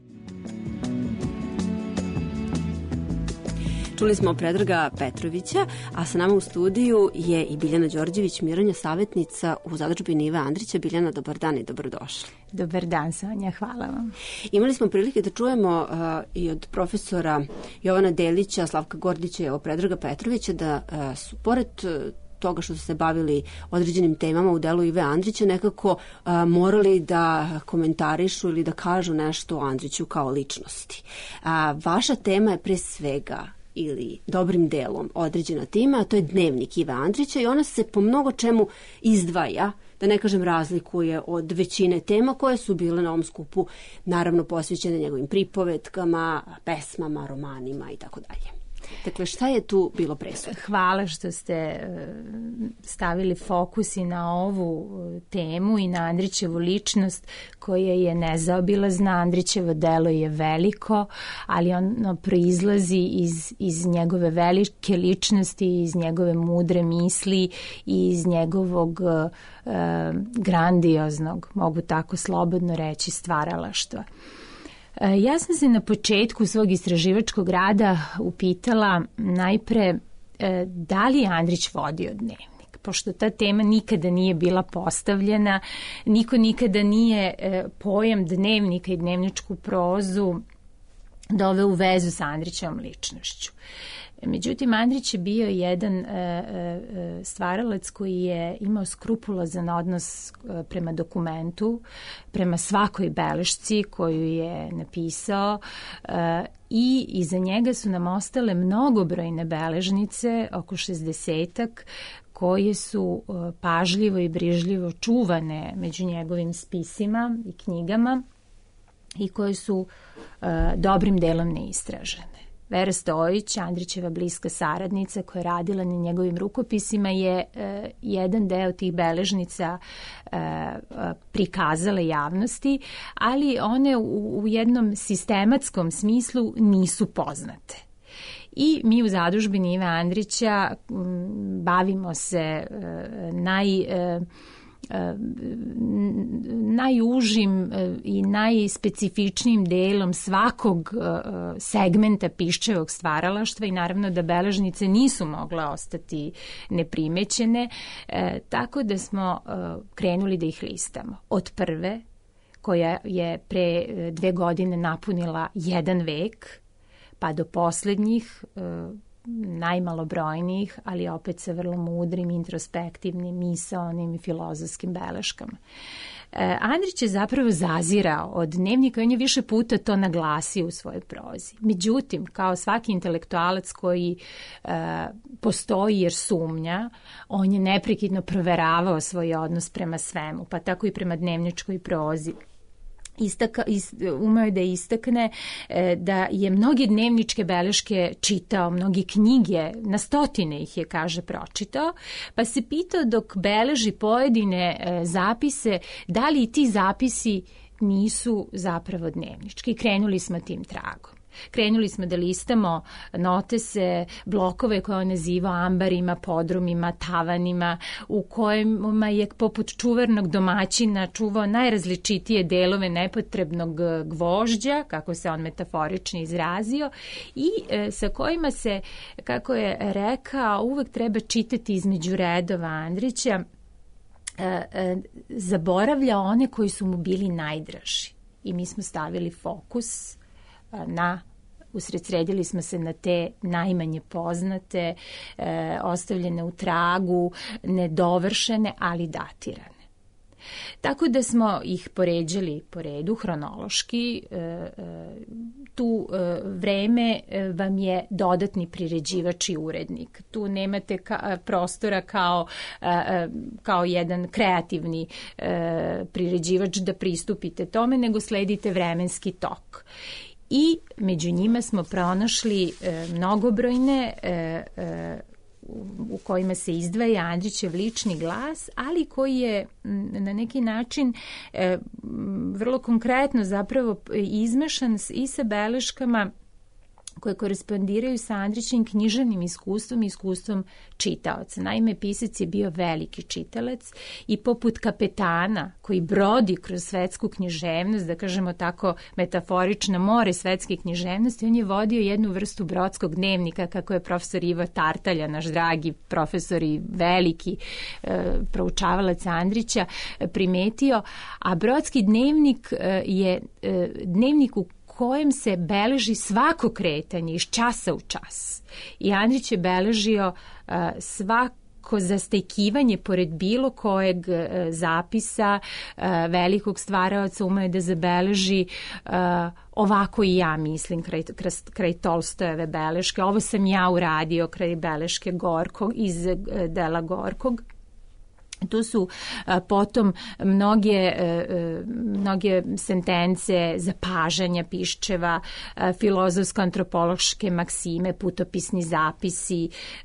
Čuli smo Predraga Petrovića, a sa nama u studiju je i Biljana Đorđević, mirovna savjetnica u Zadužbini Ive Andrića. Biljana, dobar dan i dobrodošli. Dobar dan, Sonja, hvala vam. Imali smo prilike da čujemo i od profesora Jovana Delića, Slavka Gordića i evo Predraga Petrovića da su, pored toga što su se bavili određenim temama u delu Ive Andrića, nekako morali da komentarišu ili da kažu nešto o Andriću kao ličnosti. Vaša tema je pre svega ili dobrim delom određena tema, a to je dnevnik Ive Andrića i ona se po mnogo čemu izdvaja, da ne kažem razlikuje od većine tema koje su bile na ovom skupu, naravno posvećene njegovim pripovetkama, pesmama, romanima i tako dalje. Dakle, šta je tu bilo presudno? Hvala što ste stavili fokus i na ovu temu i na Andrićevu ličnost koja je nezaobilazna. Andrićevo delo je veliko, ali ono proizlazi iz njegove velike ličnosti, iz njegove mudre misli i iz njegovog grandioznog, mogu tako slobodno reći, stvaralaštva. Ja sam se na početku svog istraživačkog rada upitala najpre da li je Andrić vodio dnevnik, pošto ta tema nikada nije bila postavljena, niko nikada nije pojam dnevnika i dnevničku prozu doveo u vezu sa Andrićevom ličnošću. Međutim, Andrić je bio jedan stvaralac koji je imao skrupulozan odnos prema dokumentu, prema svakoj belešci koju je napisao i iza njega su nam ostale mnogobrojne beležnice, oko 60-ak, koje su pažljivo i brižljivo čuvane među njegovim spisima i knjigama i koje su dobrim delom neistražene. Vera Stojić, Andrićeva bliska saradnica koja je radila na njegovim rukopisima, je jedan deo tih beležnica prikazala javnosti, ali one u jednom sistematskom smislu nisu poznate. I mi u Zadužbini Ive Andrića bavimo se najužim i najspecifičnijim delom svakog segmenta Piščevog stvaralaštva i naravno da beležnice nisu mogle ostati neprimećene, tako da smo krenuli da ih listamo. Od prve, koja je pre 2 godine napunila 1 vek, pa do poslednjih, najmalobrojnijih, ali opet sa vrlo mudrim, introspektivnim, misaonim i filozofskim beleškama. Andrić je zapravo zazirao od dnevnika i on je više puta to naglasio u svojoj prozi. Međutim, kao svaki intelektualac koji postoji jer sumnja, on je neprekidno proveravao svoj odnos prema svemu, pa tako i prema dnevničkoj prozi. Umeo je da istakne da je mnoge dnevničke beleške čitao, mnoge knjige, na stotine ih je, kaže, pročitao, pa se pitao dok beleži pojedine zapise, da li i ti zapisi nisu zapravo dnevnički. Krenuli smo tim tragom. Krenuli smo da listamo notese, blokove koje on nazivao ambarima, podrumima, tavanima, u kojima je poput čuvarnog domaćina čuvao najrazličitije delove nepotrebnog gvožđa, kako se on metaforično izrazio, i sa kojima se, kako je rekao, uvek treba čitati između redova Andrića, zaboravlja one koji su mu bili najdraži. I mi smo stavili fokus na Usredsredili smo se na te najmanje poznate, ostavljene u tragu, nedovršene, ali datirane. Tako da smo ih poređali po redu, hronološki. Tu vreme vam je dodatni priređivač i urednik. Tu nemate prostora kao jedan kreativni priređivač da pristupite tome, nego sledite vremenski tok. I među njima smo pronašli mnogobrojne u kojima se izdvaja Andrićev lični glas, ali koji je na neki način vrlo konkretno zapravo izmešan i sa beleškama koje korespondiraju sa Andrićevim književnim iskustvom i iskustvom čitaoca. Naime, pisac je bio veliki čitalac i poput kapetana koji brodi kroz svetsku književnost, da kažemo tako metaforično more svetske književnosti, on je vodio jednu vrstu brodskog dnevnika, kako je profesor Ivo Tartalja, naš dragi profesor i veliki proučavalac Andrića, primetio, a brodski dnevnik je dnevnik u kojem se beleži svako kretanje iz časa u čas. I Andrić je beležio svako zastajkivanje pored bilo kojeg zapisa velikog stvaraoca, umeo da zabeleži ovako i ja mislim kraj Tolstojeve beleške. Ovo sam ja uradio kraj beleške Gorkog, iz dela Gorkog. Tu su potom mnoge sentence, zapažanja Piščeva, filozofsko-antropološke maksime, putopisni zapisi,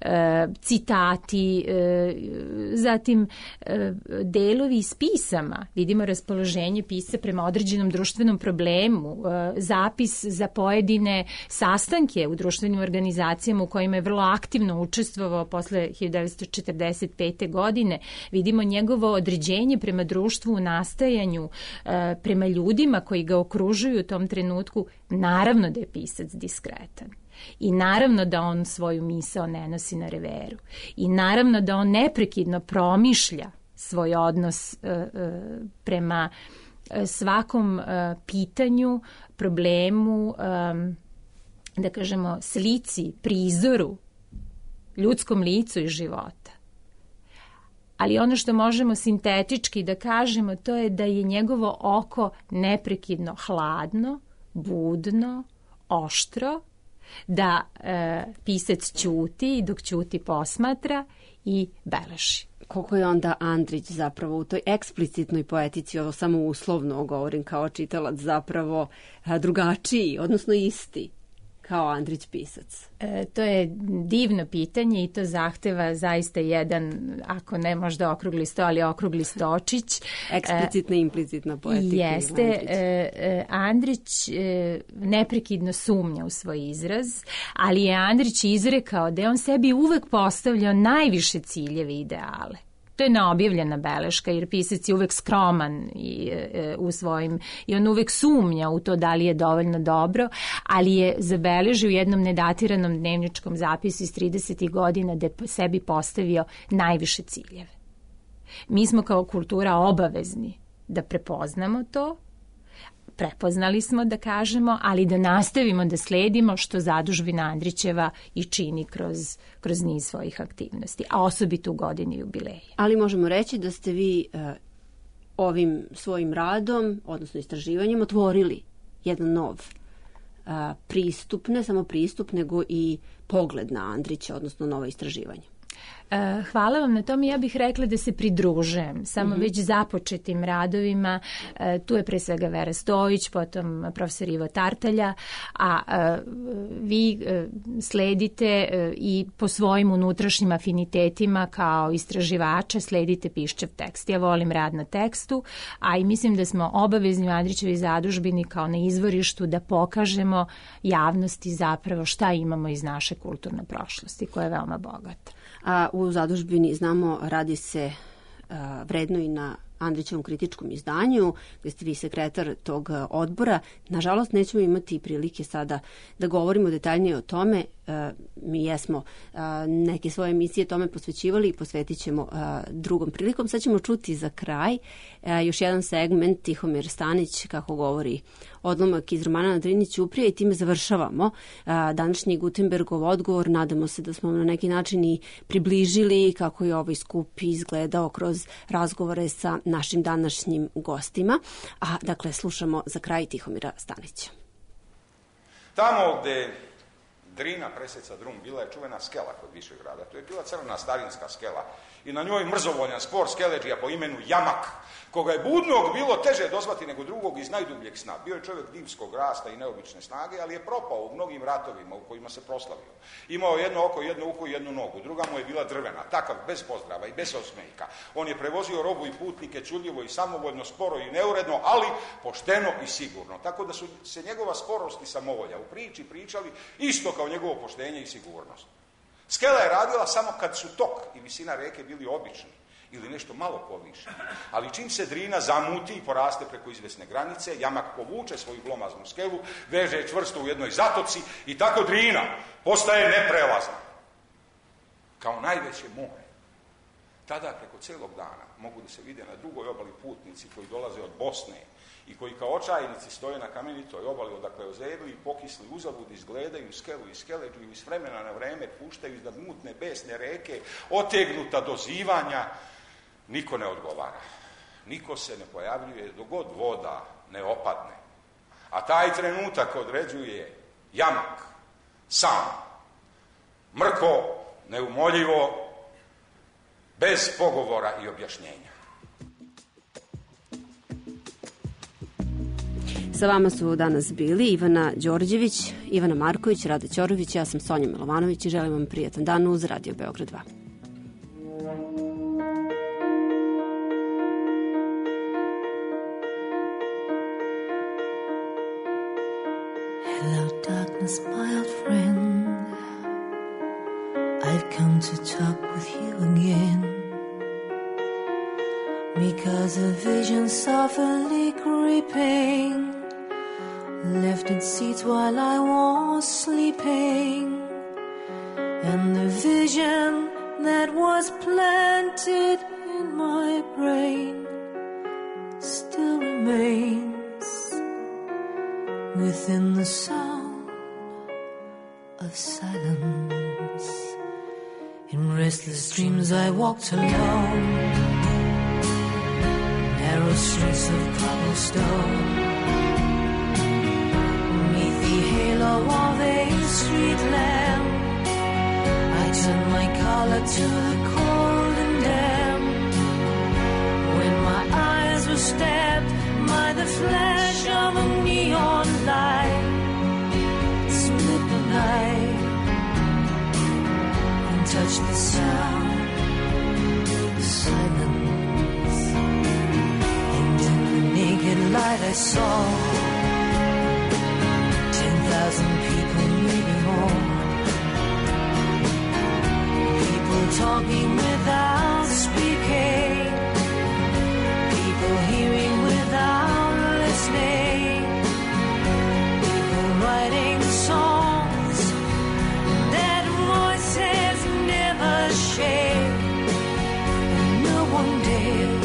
citati, zatim delovi iz pisama. Vidimo raspoloženje pisca prema određenom društvenom problemu, zapis za pojedine sastanke u društvenim organizacijama u kojima je vrlo aktivno učestvovao posle 1945. godine. Vidimo njegovo određenje prema društvu u nastajanju, prema ljudima koji ga okružuju u tom trenutku. Naravno da je pisac diskretan. I naravno da on svoju misao ne nosi na reveru. I naravno da on neprekidno promišlja svoj odnos prema svakom pitanju, problemu, da kažemo slici, prizoru, ljudskom licu i života. Ali ono što možemo sintetički da kažemo, to je da je njegovo oko neprekidno hladno, budno, oštro, da pisac ćuti i dok ćuti posmatra i beleži. Koliko je onda Andrić zapravo u toj eksplicitnoj poetici, ovo samo uslovno govorim kao čitalac, zapravo drugačiji, odnosno isti kao Andrić pisac? To je divno pitanje i to zahteva zaista jedan, ako ne možda okrugli sto, ali okrugli stočić. Eksplicitna i implicitna poetika. Jeste. Andrić neprekidno sumnja u svoj izraz, ali je Andrić izrekao da je on sebi uvek postavljao najviše ciljeve i ideale. To je neobjavljena beleška, jer pisac je uvek skroman u svojim, i on uvek sumnja u to da li je dovoljno dobro, ali je zabeležio u jednom nedatiranom dnevničkom zapisu iz 30. godina da je sebi postavio najviše ciljeve. Mi smo kao kultura obavezni da prepoznamo to, prepoznali smo da kažemo, ali da nastavimo da sledimo što zadužbina Andrićeva i čini kroz niz svojih aktivnosti, a osobito u godini jubileja. Ali možemo reći da ste vi ovim svojim radom, odnosno istraživanjem, otvorili jedan nov pristup, ne samo pristup, nego i pogled na Andrića, odnosno nova istraživanja. Hvala vam na tome. Ja bih rekla da se pridružujem samo već započetim radovima. Tu je pre svega Vera Stojić, potom profesor Ivo Tartalja, a vi sledite i po svojim unutrašnjim afinitetima kao istraživača sledite Piščev tekst. Ja volim rad na tekstu, a i mislim da smo obavezni u Andrićevoj zadužbini kao na izvorištu da pokažemo javnosti zapravo šta imamo iz naše kulturne prošlosti, koja je veoma bogata. A u zadužbini, znamo, radi se vredno i na Andrićevom kritičkom izdanju, gde ste vi sekretar tog odbora. Nažalost, nećemo imati prilike sada da govorimo detaljnije o tome. mi jesmo neke svoje emisije tome posvećivali i posvetit ćemo drugom prilikom. Sad ćemo čuti za kraj još jedan segment, Tihomir Stanić kako govori odlomak iz romana Na Drini ćuprija, i time završavamo današnji Gutenbergov odgovor. Nadamo se da smo na neki način i približili kako je ovaj skup izgledao kroz razgovore sa našim današnjim gostima. A dakle, slušamo za kraj Tihomira Stanića. Tamo gde Drina preseca Drum bila je čuvena skela kod Višegrada. To je bila crna starinska skela i na njoj mrzovoljan spor skeleđija po imenu Jamak, koga je budnog bilo teže dozvati nego drugog iz najdubljeg sna. Bio je čovjek divskog rasta i neobične snage, ali je propao u mnogim ratovima u kojima se proslavio. Imao jedno oko, jedno uho i jednu nogu. Druga mu je bila drvena, takav bez pozdrava i bez osmejka. On je prevozio robu i putnike čudljivo i samovoljno, sporo i neuredno, ali pošteno i sigurno. Tako da su se njegova sporost i samovolja u priči pričali isto kao njegovo poštenje i sigurnost. Skela je radila samo kad su tok i visina reke bili obični ili nešto malo povišeni. Ali čim se Drina zamuti i poraste preko izvesne granice, Jamak povuče svoju glomaznu skelu, veže je čvrsto u jednoj zatoci i tako Drina postaje neprelazna. Kao najveće more. Tada preko celog dana mogu da se vide na drugoj obali putnici koji dolaze od Bosne i koji kao očajnici stoje na kamenitoj obali odakle ozebli i pokisli uzalud, izgledaju skelu i skeleđu i s vremena na vreme puštaju iznad mutne besne reke, otegnuta do zivanja. Niko ne odgovara. Niko se ne pojavljuje dok god voda ne opadne. A taj trenutak određuje Jamak, sam, mrko, neumoljivo, bez pogovora i objašnjenja. Sa vama su danas bili Ivana Đorđević, Ivana Marković, Rada Ćorović, ja sam Sonja Milovanović i želim vam prijatan dan uz Radio Beograd 2. Hello darkness, my old friend, I've come to talk with you again, because a vision softly creeping left its seats while I was sleeping, and the vision that was planted in my brain still remains within the sound of silence. In restless dreams I walked alone, narrow streets of cobblestone, beneath the halo of a street lamp. I turned my collar to the cold and damp, when my eyes were stabbed by the flash of a neon light. Split the night and touched the sound of silence, and in the naked light I saw 10,000 people, maybe more, people talking without speaking, people hearing without listening, people writing songs that voices never share, and no one dared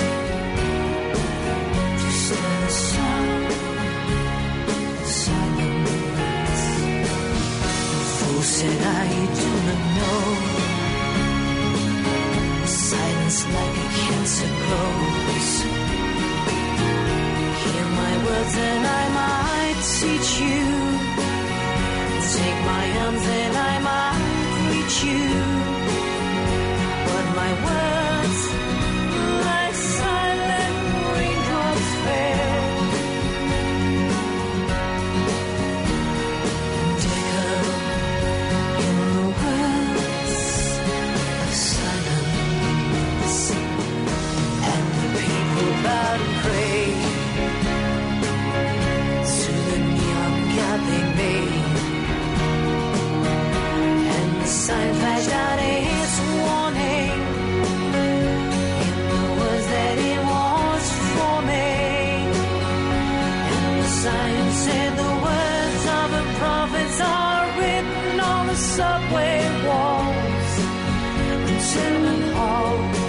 to stir the sound of silence. The fool said, I do not know, silence like a cancer grows. Hear my words and I might teach you, take my arms and I might reach you, but my words like silent raindrops fell and echo in the wells of silence, and the people bowed and prayed to the neon god they made, and the sign flashed out its warning, subway walls and tenement halls.